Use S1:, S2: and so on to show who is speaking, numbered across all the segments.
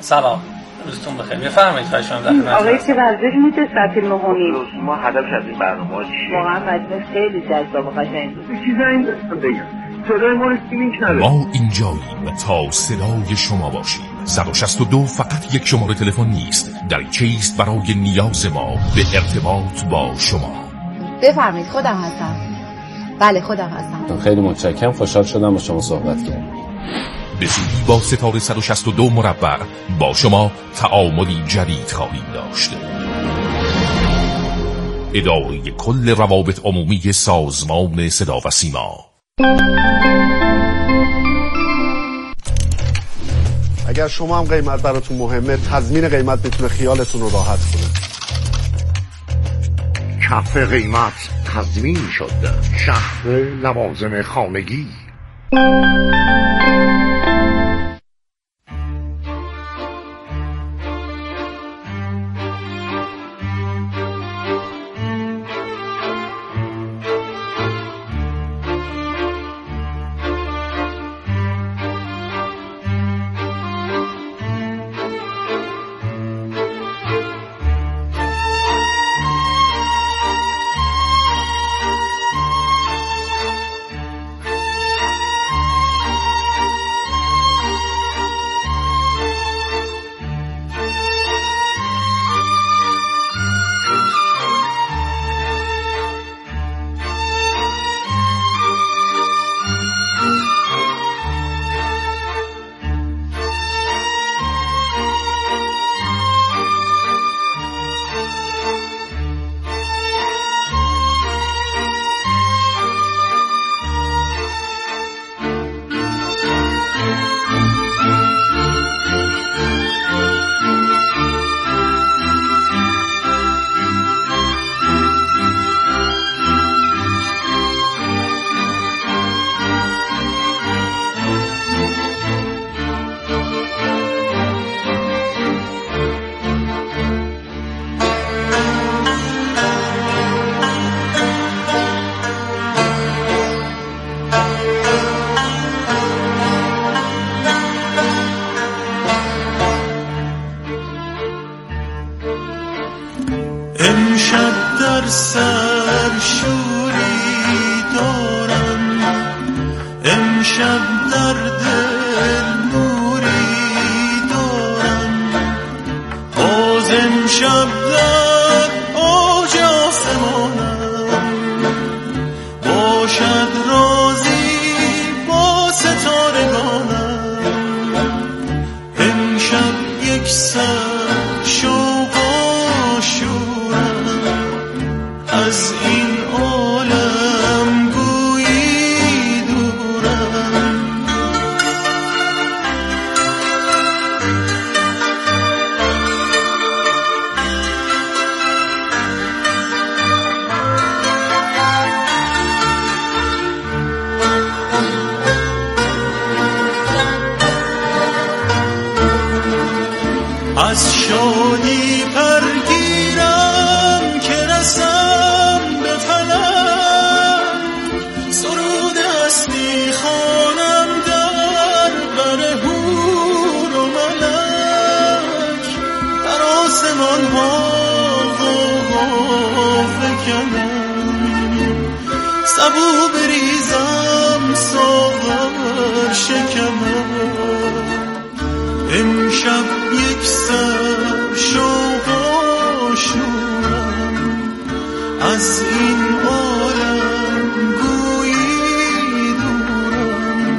S1: سلام، روزتون بخیر. بفرمایید خواهش می‌کنم.
S2: آقای که ورزش میده ساعت 9:30
S3: ما هدفش از این برنامه چیه؟
S2: واقعا مجلس خیلی جذاب و قشنگ بود.
S3: چیزی این دستم بگم. صدای ما رو لینک نداره.
S4: ما اینجاییم تا صدای شما باشیم. 162 فقط یک شماره تلفن نیست، دریچه است برای نیاز ما به ارتباط با شما.
S5: بفرمایید، خودم هستم. بله خودم هستم.
S6: خیلی متشکرم، خوشحال شدم با شما صحبت کردم.
S4: به زودی با ستاره 162 مربع با شما تعاملی جدید خواهیم داشت. اداره کل روابط عمومی سازمان صدا و سیما.
S7: اگر شما هم قیمت براتون مهمه، تضمین قیمت میتونه خیالتون رو راحت کنه.
S8: کف قیمت تضمین شد. شهر لوازم خانگی.
S9: از شادی پرگیرم که رسم به فلک، سرود هستی خوانم در بر حور و ملک، در آسمان ها غوغا فکنم، سبو بریزم ساغر شکمم، امشب یک سر شوق و شورم، از این عالم گویی دورم.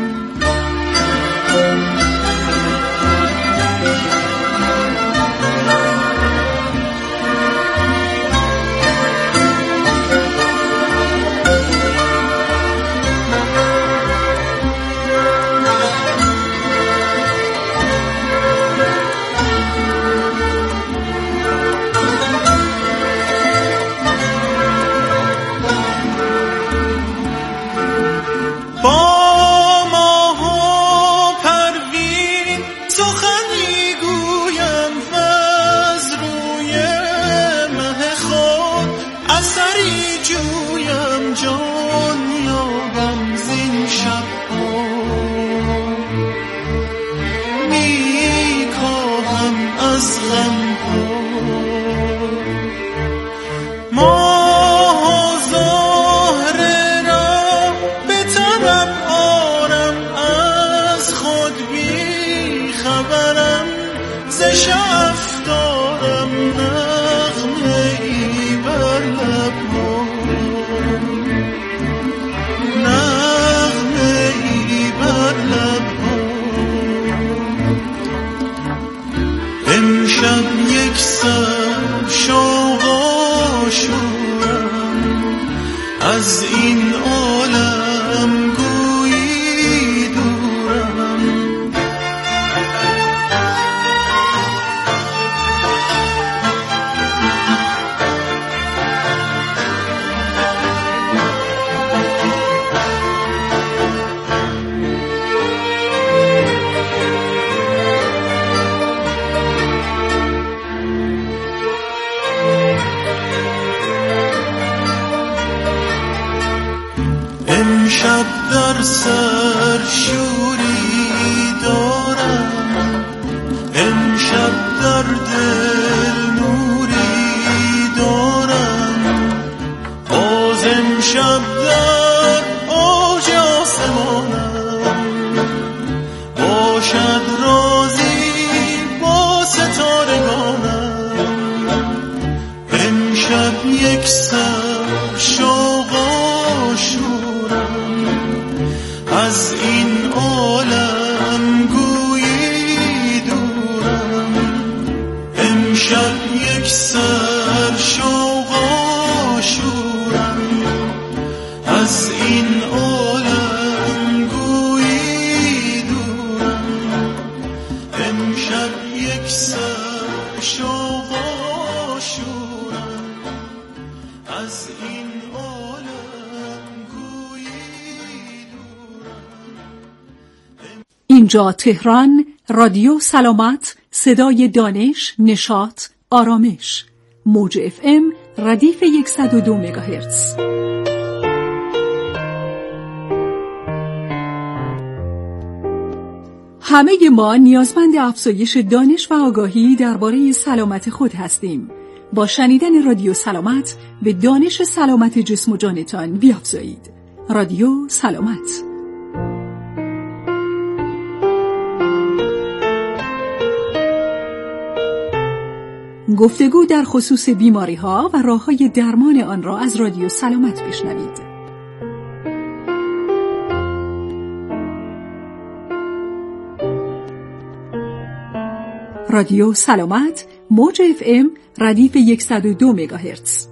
S9: امشب در سر شوری دارم، امشب در دل نوری دارم، باز امشب در اوج آسمانم، باشد رازی با ستارگانم، امشب یک سر شوق و شورم، از این عالم گویی دورم، امشب یک سر شوق و شورم، از این عالم گویی دورم، امشب یک سر شوق و شورم، از این عالم گویی دورم.
S10: اینجا تهران، رادیو سلامت، صدای دانش، نشاط، آرامش. موج FM ردیف 102 مگاهرتز. همه ما نیازمند افزایش دانش و آگاهی درباره سلامت خود هستیم. با شنیدن رادیو سلامت به دانش سلامت جسم و جانتان بیافزایید. رادیو سلامت. گفتگو در خصوص بیماری‌ها و راه‌های درمان آن را از رادیو سلامت بشنوید. رادیو سلامت، موج FM ردیف 102 مگاهرتز.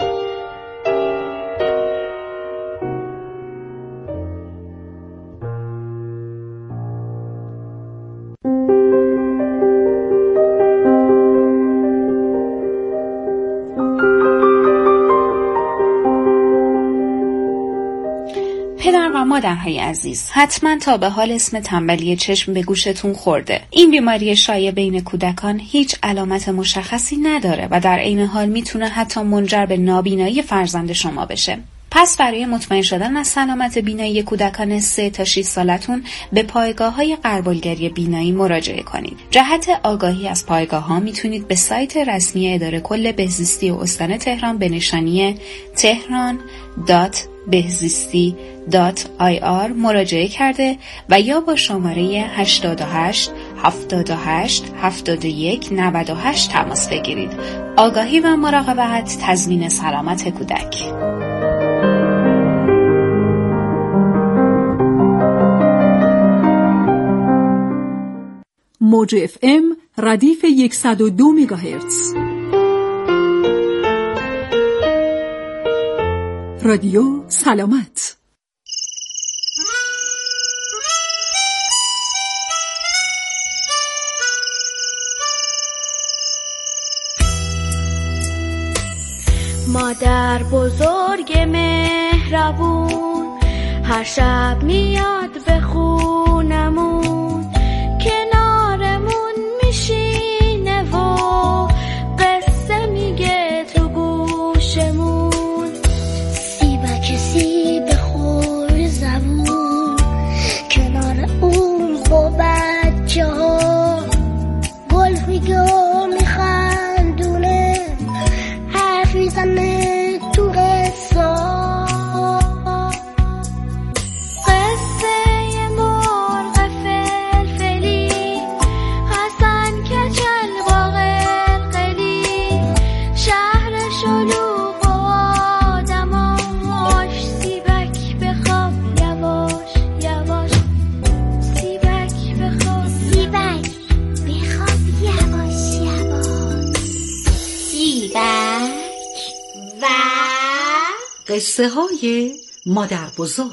S11: پدر و مادرهای عزیز، حتما تا به حال اسم تنبلی چشم به گوشتون خورده. این بیماری شایع بین کودکان هیچ علامت مشخصی نداره و در عین حال میتونه حتی منجر به نابینایی فرزند شما بشه. پس برای مطمئن شدن از سلامت بینایی کودکان 3 تا 6 سالتون به پایگاه‌های غربالگری بینایی مراجعه کنید. جهت آگاهی از پایگاه‌ها میتونید به سایت رسمی اداره کل بهزیستی استان تهران به نشانی tehran.behzisti.ir مراجعه کرده و یا با شماره 88 78 71 98 تماس بگیرید. آگاهی و مراقبت تضمین سلامت کودک.
S10: موج FM ردیف 102 مگاهرتز. رادیو سلامت.
S12: مادر بزرگ مهربون هر شب میاد به خونمون، کنارمون میشینه و قصه میگه تو گوشمون، سیبک سیب خور زبون کنار اون با بچه ها، گل میگه میخندونه حرف میزنه تو قصه.
S13: قصه های مادر بزرگ.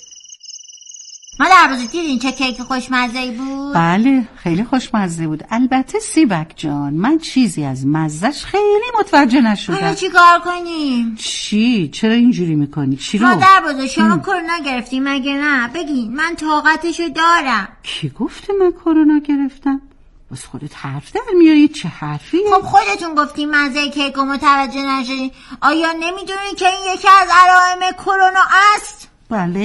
S14: مادر بزرگ دیدین چه کیک خوشمزه‌ای بود؟
S15: بله خیلی خوشمزه بود. البته سیبک جان من چیزی از مزهش خیلی متوجه نشدم.
S14: حالا چی کار کنیم؟
S15: چی؟ چرا اینجوری میکنی؟ چی رو؟
S14: مادر بزرگ شما کرونا گرفتی مگه نه؟ بگین من طاقتشو دارم.
S15: کی گفته من کرونا گرفتم؟ بس خودت حرف در میاری. چه حرفیه؟
S14: خب خودتون گفتین مزه کیکو متوجه نشدین. آیا نمیدونین که این یکی از علائم کرونا است؟
S15: بله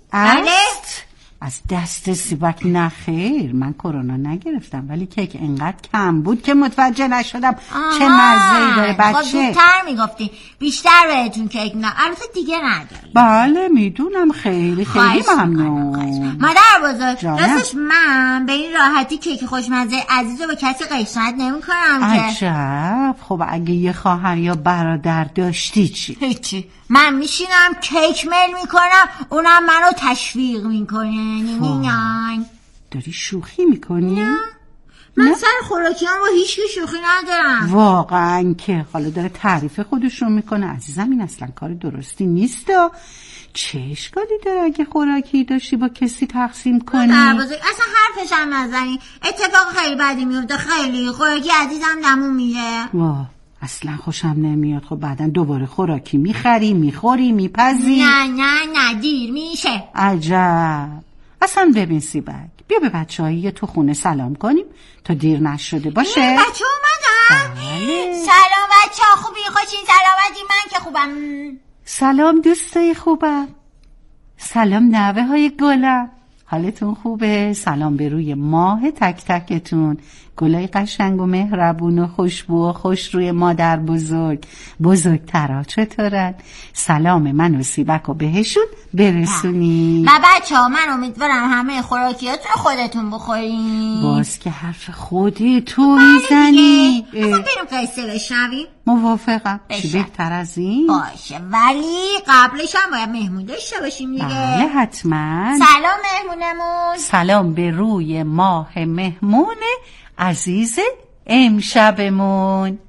S15: است؟ از دست سیبک نخیر، من کرونا نگرفتم ولی کیک انقدر کم بود که متوجه نشدم چه مزه‌ای داره بچه.
S14: خب زودتر میگفتی بیشتر بهتون کیک البته دیگه نداری.
S15: بله میدونم، خیلی ممنون.
S14: مادر بزرگ راستش من به این راحتی کیک خوشمزه عزیز رو به کسی قسمت نمی کنم که.
S15: عجب. خب اگه یه خواهر یا برادر داشتی چی؟
S14: هیچی، من میشینم کیک میل میکنم، اونم منو تشویق میکنه. نمی‌نان
S15: داری شوخی میکنی؟
S14: نه من سر خوراکیام با هیچ که شوخی ندارم.
S15: واقعا که حالا داره تعریف خودش رو میکنه. عزیزم این اصلا کار درستی نیست. چه اشکالی داره اگه خوراکی داشتی با کسی تقسیم کنی؟
S14: اصلا حرفش هم نزنی، اتفاق خیلی بدی میفته. خیلی خوراکی عزیزم دمون میره.
S15: واه اصلا خوشم نمیاد. خب بعدا دوباره خوراکی میخری میخوری میپزی.
S14: نه دیر میشه.
S15: عجب. اصلا ببین سیبک، بیا به بچه‌های تو خونه سلام کنیم تا دیر نشده باشه.
S14: بچه اومدن؟ سلام بچه ها، خوبی؟ خوشین؟ سلامتی؟ من که خوبم.
S15: سلام دوستای خوبم. سلام نوه های گلم، حالتون خوبه؟ سلام به روی ماه تک تکتون، گلای قشنگ و مهربون و خوشبو و خوش روی مادر بزرگترا چطورن؟ سلام من و سیبک رو بهشون برسونی.
S14: و بچه ها من امیدوارم همه خوراکیاتون خودتون بخورین.
S15: باز که حرف خودی تو میزنی.
S14: اصلا بریم قصه بشنویم.
S15: موافقم. چی بهتر از این؟
S14: باشه ولی قبلش هم باید مهمون داشته باشیم دیگه.
S15: بله حتما.
S14: سلام مهمونمون.
S15: سلام به روی ماه مهمون عزیز امشبمون.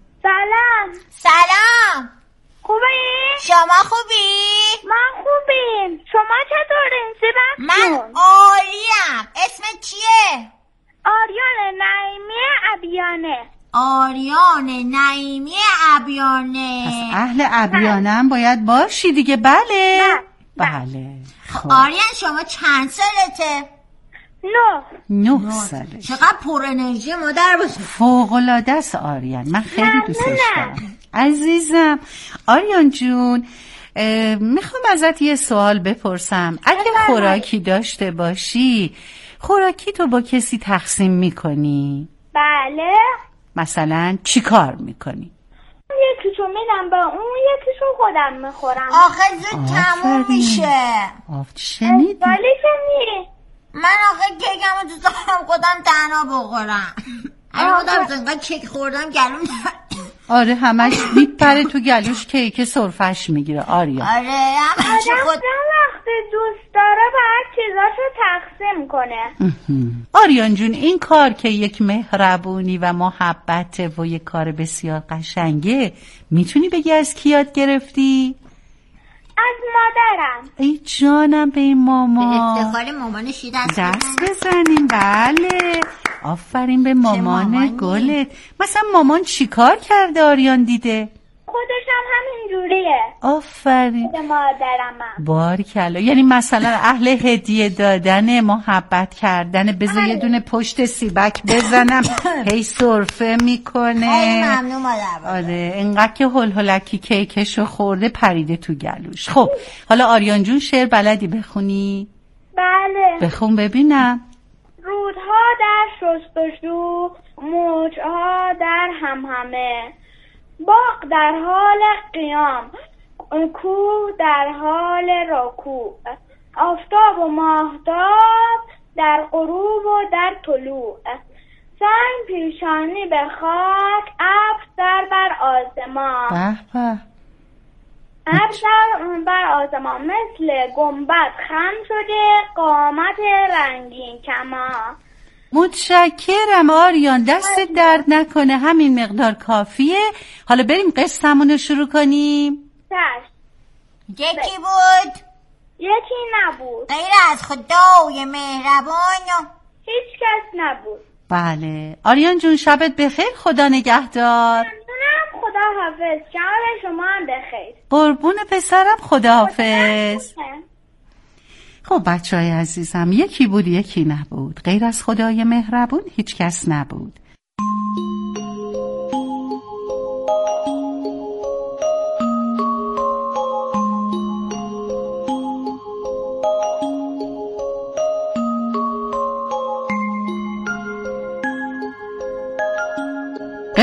S12: سلام.
S14: خوبی؟ شما خوبی؟
S12: من خوبیم. شما چطورین سیبک؟
S14: من عالیم. اسمت چیه؟
S12: آریان نعیمی ابیانه.
S14: آریان نعیمی ابیانه.
S15: پس اهل ابیانه هم باید باشی دیگه. بله. خب.
S14: آریان شما چند سالته؟
S15: 9 ساله.
S14: چقدر پر انرژی مادر باشه.
S15: فوق‌العاده است آریان، من خیلی دوستش دارم. عزیزم آریان جون، میخوام ازت یه سوال بپرسم. اگه خوراکی داشته باشی خوراکی تو با کسی تقسیم میکنی؟
S12: بله.
S15: مثلا چی کار میکنی؟
S12: یکیشو میدم به اون، یکیشو خودم میخورم.
S14: آخه زود تموم میشه.
S15: شنیدی؟
S12: ولی شنیدی
S14: من آخه کیکمو دوست دارم خودم تنها بخورم. مادر انقدر کیک خوردم گلوم.
S15: آره همش میپره تو گلوش، کیک سرفش میگیره آریان.
S14: آره همش خود
S12: وقتی دوست داره باید چیزاشو تقسیم کنه.
S15: آریان جون این کار که یک مهربونی و محبته و یک کار بسیار قشنگه، میتونی بگی از کی یاد گرفتی؟
S12: از مادرم.
S15: ای جانم به این ماما.
S14: به افتخار مامانش
S15: دست بزنیم. بله آفرین به مامان گلت. مثلا مامان چی کار کرده آریان دیده؟
S12: خودش هم همین جوریه.
S15: آفرین.
S12: به مادرم.
S15: باریکلا. یعنی مثلا اهل هدیه دادن، محبت کردن. بذار یه دونه پشت سیبک بزنم هی سرفه میکنه.
S14: خیلی ممنون مادر.
S15: آره انقدر که هلهلکی کیکشو خورده پریده تو گلوش. خب حالا آریان جون شعر بلدی بخونی؟
S12: بله.
S15: بخون ببینم.
S12: رودها در شستشو، موجها در همهمه، باغ در حال قیام، کوه در حال رکوع، آفتاب و ماهتاب در غروب و در طلوع، سنگ پیشانی به خاک، ابر سر بر آسمان. ابر سر بر آسمان مثل گنبد خم شده، قامت رنگین کمان.
S15: متشکرم آریان، دست درد نکنه، همین مقدار کافیه. حالا بریم قصه‌مون رو شروع کنیم.
S14: یکی بود؟
S12: یکی نبود.
S14: غیر از خدای مهربان
S12: هیچ کس نبود.
S15: بله آریان جون شبت بخیر، خدا نگهدار.
S12: ممنونم، خدا حافظ. شب شما هم بخیر.
S15: قربون پسرم، خدا حافظ. خب بچه‌های عزیزم، یکی بود یکی نبود، غیر از خدای مهربون هیچ کس نبود.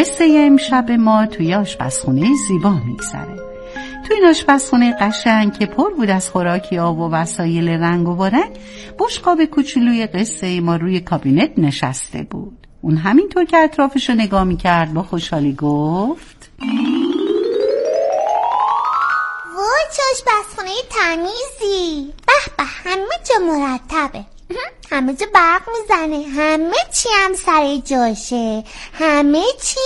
S15: قصه امشب ما توی آشپزخونه زیبا میگذره. توی این آشپزخونه قشنگ که پر بود از خوراکی‌ها و وسایل رنگ و بارنگ، بشقاب کوچولوی قصه ما روی کابینت نشسته بود. اون همینطور که اطرافشو نگاه میکرد با خوشحالی گفت:
S14: وای چه آشپزخونه تمیزی، به به، همه جا مرتبه، همه جا برق میزنه، همه چی هم سر جاشه، همه چی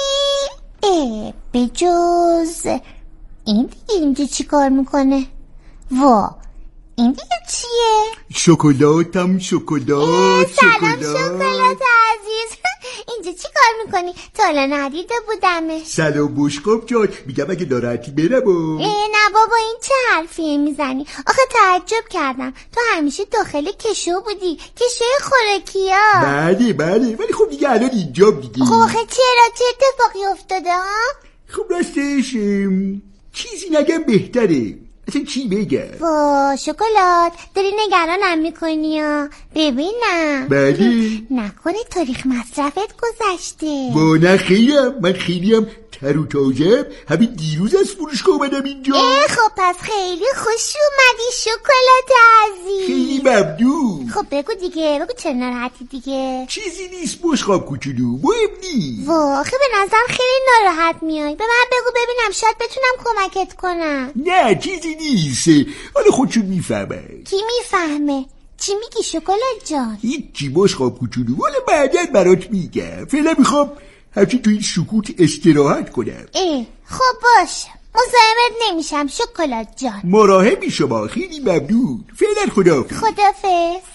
S14: به جز این دیگه اینجا چی کار میکنه؟ وا این دیگه چیه؟
S16: شکلاتم شکلات.
S14: سلام شکلات عزیز، اینجا چی کار میکنی؟ تا حالا ندیده بودمش.
S16: سلام بشقاب جان، میگم اگه ناراحتی برم.
S14: نه بابا این چه حرفیه میزنی؟ آخه تعجب کردم، تو همیشه داخل کشو بودی، کشوی خوراکیا.
S16: بله ولی خب دیگه الان اینجا دیگه.
S14: خب آخه چرا؟ چه اتفاقی افتاده ها؟
S16: خب راستش چیزی نگم بهتره. اصلا چی بگم؟
S14: وا شکلات، داری نگرانم میکنی ها؟ ببینم.
S16: بله.
S14: نکنه تاریخ مصرفت گذشته؟
S16: وا نه خیلیم، من خیلیم تر و تازه، همین دیروز از فروشگاه اومدم اینجا.
S14: خب پس خیلی خوش اومدی شکلات عزیز.
S16: خیلی ممنون.
S14: خب بگو دیگه، بگو چه ناراحتی دیگه.
S16: چیزی نیست بشقاب کوچولو، مهم نیست.
S14: وا آخه به نظرم خیلی ناراحت میای، به من بگو ببینم شاید بتونم کمکت کنم.
S16: نه چیزی نیست، حالا خودشون میفهمه.
S14: کی میفهمه؟ چی میگی شکلات جان؟
S16: هیچی بشقاب کوچولو، حالا بعداً برات میگم، فعلا میخوام همچین تو این سکوت استراحت کنم.
S14: خب باشه، مزاحمت نمیشم شکلات جان.
S16: مراحمی شما، خیلی ممنون. فعلا خداحافظ.
S14: خداحافظ.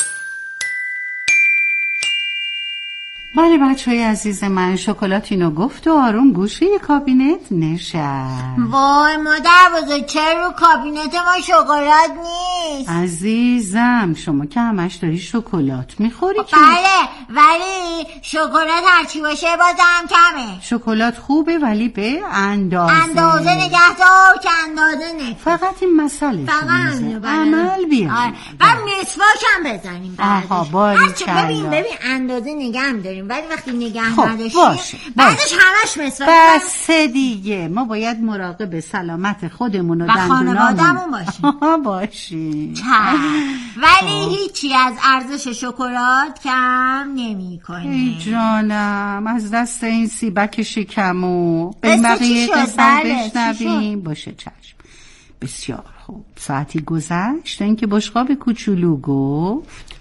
S15: بله بچه‌های عزیز من، شکلات اینو گفت و آروم گوشه کابینت نشست.
S14: وای مادر بزرگ، چرا رو کابینت ما شکلات نیست؟
S15: عزیزم شما که همش داری شکلات میخوری که.
S14: بله ولی شکلات هرچی باشه بازم کمه.
S15: شکلات خوبه ولی به اندازه
S14: نگه دار که اندازه نه.
S15: فقط این مسئله عمل بیار.
S14: بعد مسواکم بزنیم.
S15: آها باریکلا.
S14: ببین اندازه نگه داریم ولی وقتی نگه نداشتیم بعدش همش مسواک.
S15: بس دیگه ما باید مراقب سلامت خودمون و
S14: خانواده‌مون
S15: باشیم.
S14: ولی هیچی از ارزش شکلات کم نمی‌کنه.
S15: ای جانم از دست این سیبک شکمو به بقیه قصه بشنویم. باشه چشم. بسیار خوب. ساعتی گذشت تا اینکه بشقاب کوچولو گفت: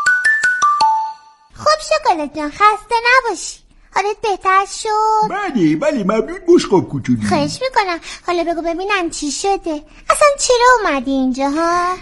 S14: خب شکلات جان خسته نباشی، حالت بهتر شد؟
S16: بله ممنون بشقاب کوچولو.
S14: خواهش میکنم. حالا بگو ببینم چی شده، اصلا چرا اومدی اینجا ها؟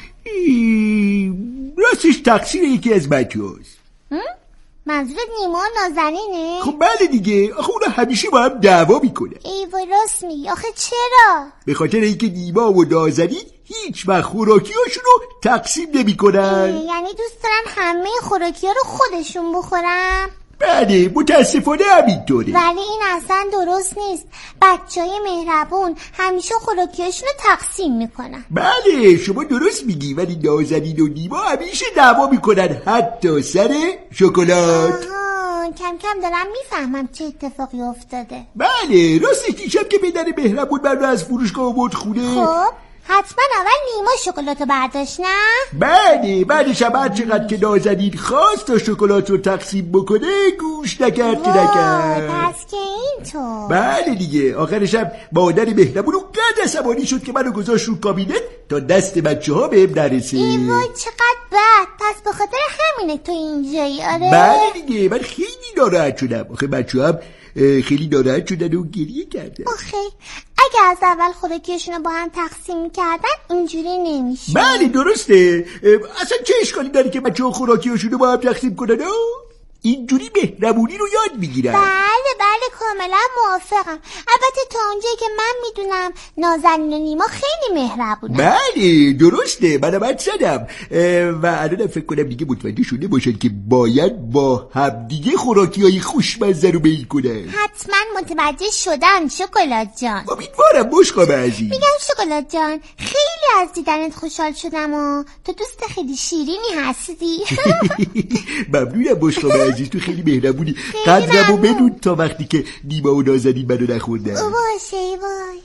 S16: راستش تقصیر یکی از بچه‌هاست.
S14: منظورت نیما نازنینه؟
S16: خب بله دیگه، آخه اونا همیشه با هم دعوا میکنه.
S14: ای وای راست میگی. آخه چرا؟
S16: به خاطر اینکه نیما و نازنین هیچ وقت خوراکیاشون رو تقسیم نمی‌کنن.
S14: یعنی دوست دارن همه خوراکی‌ها رو خودشون بخورن؟
S16: بله متاسفانه همینطوره.
S14: ولی این اصلا درست نیست. بچهای مهربون همیشه خوراکیاشون رو تقسیم میکنن.
S16: بله شما درست میگی، ولی نازنین و نیما همیشه دعوا میکنن، حتی سر شکلات.
S14: کم کم دارم میفهمم چه اتفاقی افتاده.
S16: بله راستش دیشب که پدر مهربون من رو از فروشگاه آورد خونه.
S14: خب حتما اول نیما شکلاتو برداشت نه؟
S16: بله بعدش هم هر چقدر که نازنین خواست تا شکلات رو تقسیم بکنه گوش نکرد.
S14: پس که اینطور.
S16: بله دیگه آخرش هم مادر مهربون رو قد عصبانی شد که منو گذاشت رو کابینت تا دست بچه ها بهم نرسه.
S14: ای وای چقدر بد. پس به خاطر همینه تو اینجایی؟ آره
S16: بله دیگه من خیلی ناراحت شدم. آخه بچه هم خیلی ناراحت شدن و گریه کردن.
S14: آخه اگه از اول خوراکیشونو با هم تقسیم میکردن اینجوری نمیشه.
S16: بله درسته. اصلا چه اشکالی داره که بچه ها خوراکیشونو با هم تقسیم کنن؟ اینجوری مهربونی رو یاد میگیرن.
S14: بله کاملا موافقم. البته تا اونجایی که من میدونم نازنین و نیما خیلی مهربونن.
S16: بله درسته منم حد زدم و الان فکر کنم دیگه متوجه شده باشن که باید با هم دیگه خوراکی‌های خوشمزه رو میل کنن.
S14: حتما متوجه شدن شکلات جان.
S16: امیدوارم بشقاب عزیز.
S14: میگم شکلات جان خیلی از دیدنت خوشحال شدم و تو دوست خیلی شیرینی هستی.
S16: ممنونم بشقاب عزیز، تو خیلی مهربونی. قدرمو بدون تا وقتی که نیما و نازنین منو نخوندن.
S14: باشه وای.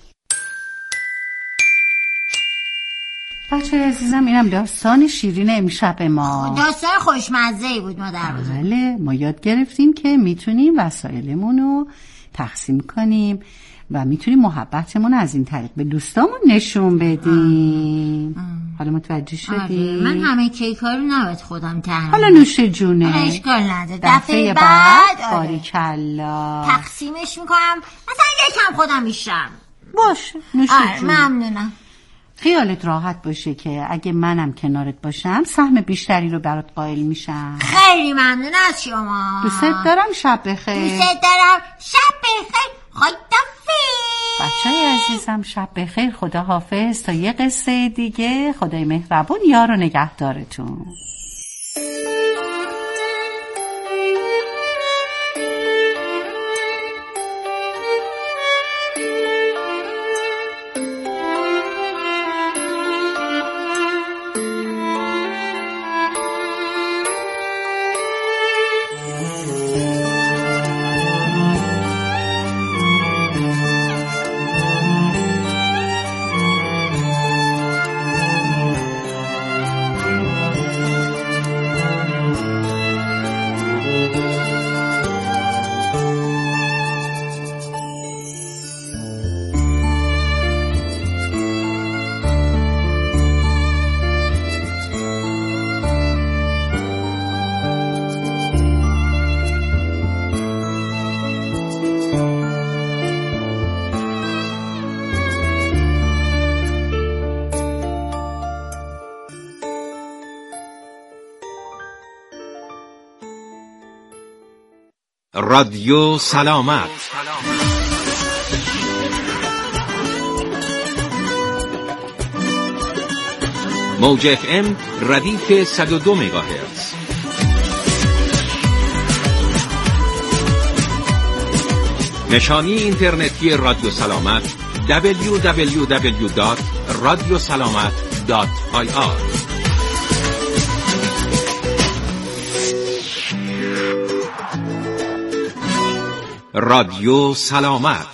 S15: بچه عزیزم اینم داستان شیرین امشب ما.
S14: داستان خوشمزه‌ای بود مادر بزرگ.
S15: بله، ما یاد گرفتیم که میتونیم وسایلمون رو تقسیم کنیم و میتونیم محبتمون از این طریق به دوستامون نشون بدیم. حالا متوجه شدی؟
S14: من همه کیک‌ها رو نباید خودم تنها.
S15: حالا نوش جونه.
S14: اشکال نداره. دفعه بعد
S15: باریکلا
S14: تقسیمش میکنم. مثلا یکم خودم میشم.
S15: باشه، نوش جونه.
S14: ممنونم.
S15: خیالت راحت باشه که اگه منم کنارت باشم سهم بیشتری رو برات قائل میشم.
S14: خیلی ممنون از شما.
S15: دوست دارم. شب بخیر.
S14: دوست دارم. شب بخیر. خداحافظ.
S15: بچه‌ی عزیزم شب بخیر. خدا حافظ. تا یه قصه دیگه. خدای مهربون یار و نگهدارتون.
S17: رادیو سلامت. موج FM ردیف 102 مگاهرتز. نشانی اینترنتی رادیو سلامت www.radiosalamat.ir. رادیو سلامت.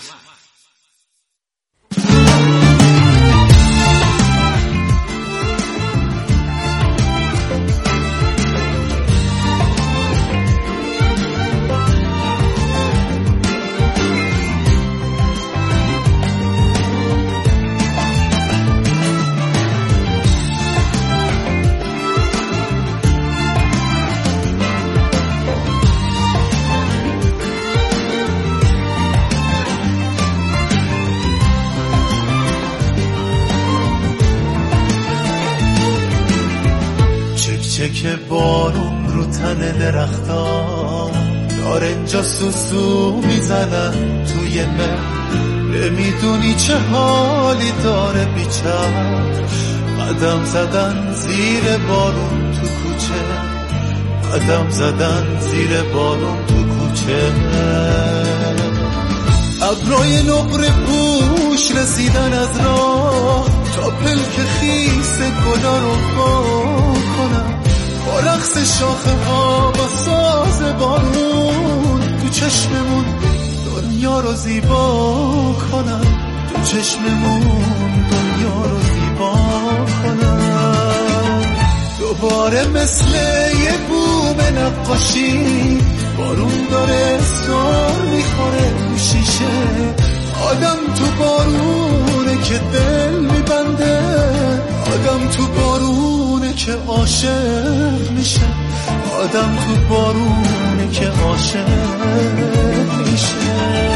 S9: که بارون رو تن درختا داره اینجا سوسو میزنن توی من، نمیدونی چه حالی داره بیچار. قدم زدن زیر بارون تو کوچه، قدم زدن زیر بارون تو کوچه. ابرای نقره پوش رسیدن از راه تا پلک خیس گلا رو کنم، با رقص شاخه ها با ساز بارون تو چشممون دنیا رو زیبا کنم، تو چشممون دنیا رو زیبا کنم. دوباره مثل یه بوم نقاشی بارون داره سر میخوره تو شیشه. آدم تو بارونه که دل میبنده، آدم تو بارونه که عاشق میشه، آدم تو بارونه که عاشق میشه.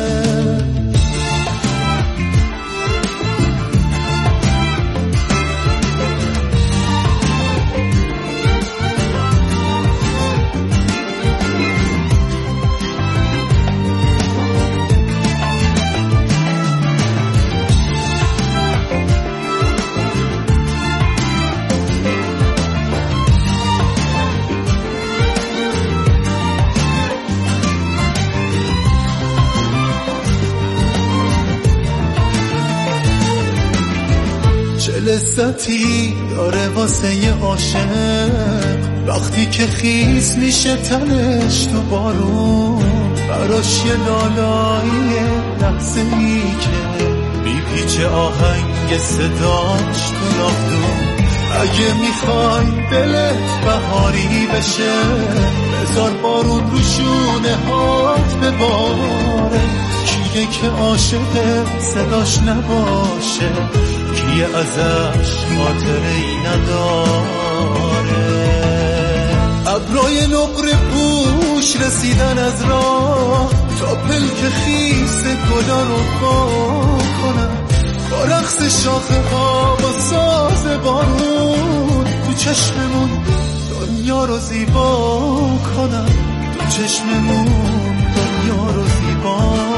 S9: لذتی داره واسه یه عاشق وقتی که خیس میشه تنش تو بارون، براش یه لالایی لحظه ای که میپیچ آهنگ صداش تو نافدون. اگه میخوای دلت بهاری بشه بذار بارون رو شونه هات بباره. کیه که عاشق صداش نباشه، کیه ازش خاطره ای نداره. ابرای نقره پوش رسیدن از راه تا پلک خیس گلا رو پاک کنن. با رقص شاخه ها با ساز بارون تو چشممون دنیا رو زیبا کنن. تو چشممون دنیا رو زیبا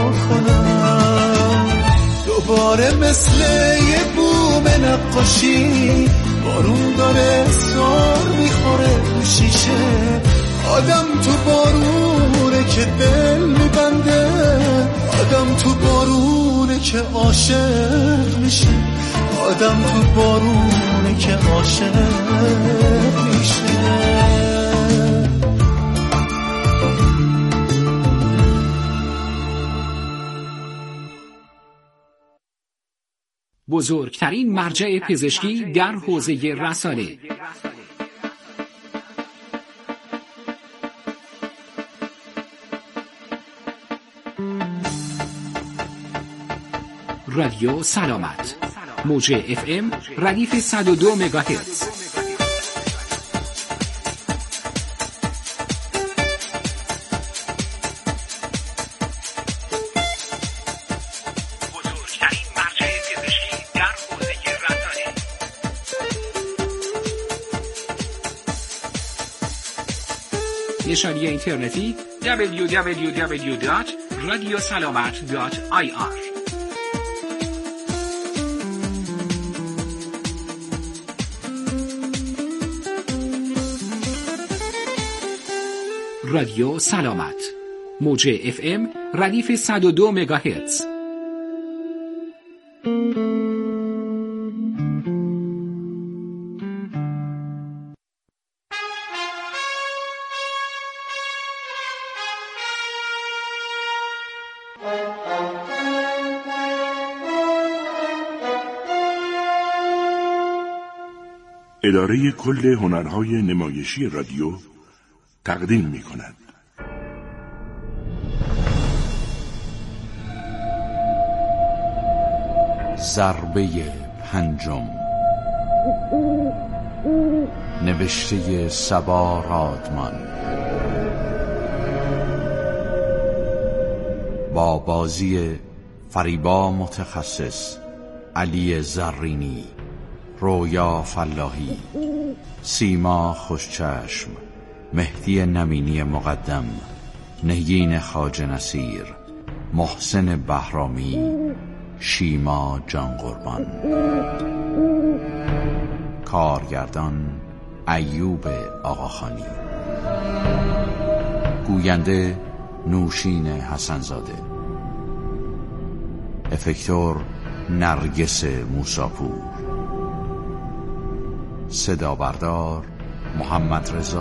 S9: کنن. دوباره مثل یه بوم نقاشی بارون داره سار میخوره تو شیشه. آدم تو بارونه که دل میبنده، آدم تو بارونه که عاشق میشه، آدم تو بارونه که عاشق میشه.
S18: بزرگترین مرجع پزشکی در حوزه رسانه. رادیو سلامت، موج FM ردیف 102 مگاهرتز. نشانی اینترنتی www.radiosalamat.ir. رادیو سلامت، موج FM ردیف 102 مگاهرتز.
S4: اداره کل هنرهای نمایشی رادیو تقدیم می کند.
S19: ضربه پنجم، نوشته صبا رادمان، با بازی فریبا متخصص، علی زرینی، رویا فلاحی، سیما خوشچشم، مهدی نمینی مقدم، نگین خواجه نصیر، محسن بهرامی، شیما جان قربان. کارگردان ایوب آقاخانی. گوینده نوشین حسنزاده. افکتور نرگس موساپور. صدا بردار محمد رضا